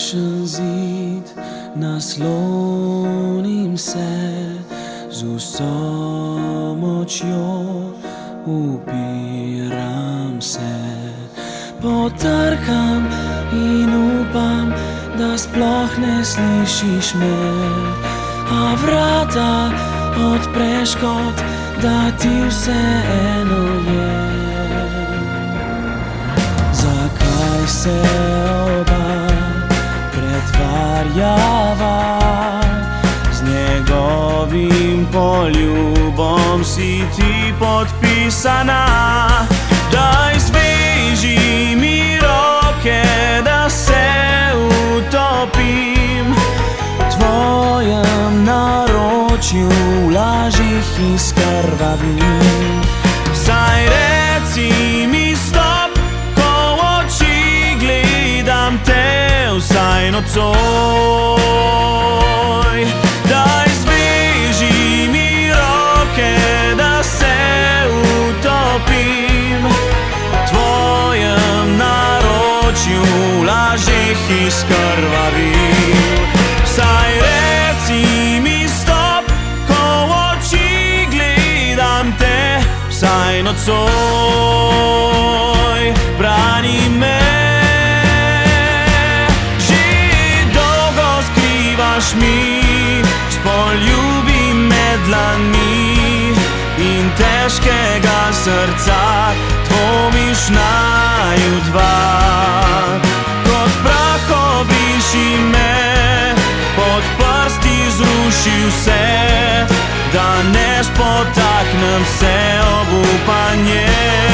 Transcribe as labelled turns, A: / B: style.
A: takšen zid, naslonim se, z vso močjo upiram se. Potrkam in upam, da sploh ne slišiš me, a vrata odpreš, kot da ti vseeno je. Zakaj se oba pretvarjava, z njegovim poljubom si ti podpisana? Daj, zveži mi roke, da se utopim v tvojem naročju, v lažih izkrvavim. Vsaj reci mi stop, ko v oči gledam te, vsaj nocoj. Daj, zveži mi roke, da se utopim v tvojem naročju, v lažih izkrvavim. Vsaj reci mi stop, ko v oči gledam te, vsaj nocoj. Brani me, že dolgo skrivaš mi, s poljubi med dlanmi in težkega srca dvomiš naju dva. Kot prah obriši me, pod prsti zruši vse, da ne spotaknem se ob upanje.